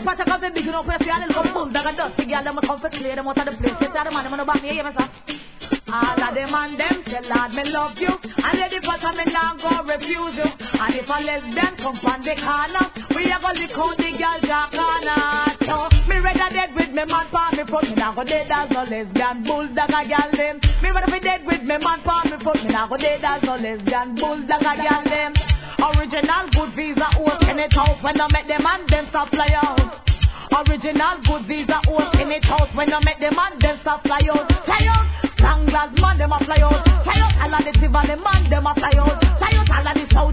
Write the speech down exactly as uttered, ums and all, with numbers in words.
part of the big enough, I see a little bulldog and dusty girl, them come for clear them out of the place. Get out of man, I'm gonna back me, you sir. All of them and them say, Lord, me love you. And lady part of me now go refuse you. And if a lesbian come from the corner, we are gonna lick out the girl jack corner. So, me rather dead with me man for me foot. Me now go dead as no lesbian bulldog a girl them. Me rather be dead with me man for me foot. Me now go dead as no lesbian bulldog a girl them. Original good visa oath in it out when I make them and them stop fly out. Original good visa oath in it out when I make them and them stop fly out. Fly out, Sanglas man them a fly out. Fly out, all of the Tivoli man them a fly out. Fly out, all of the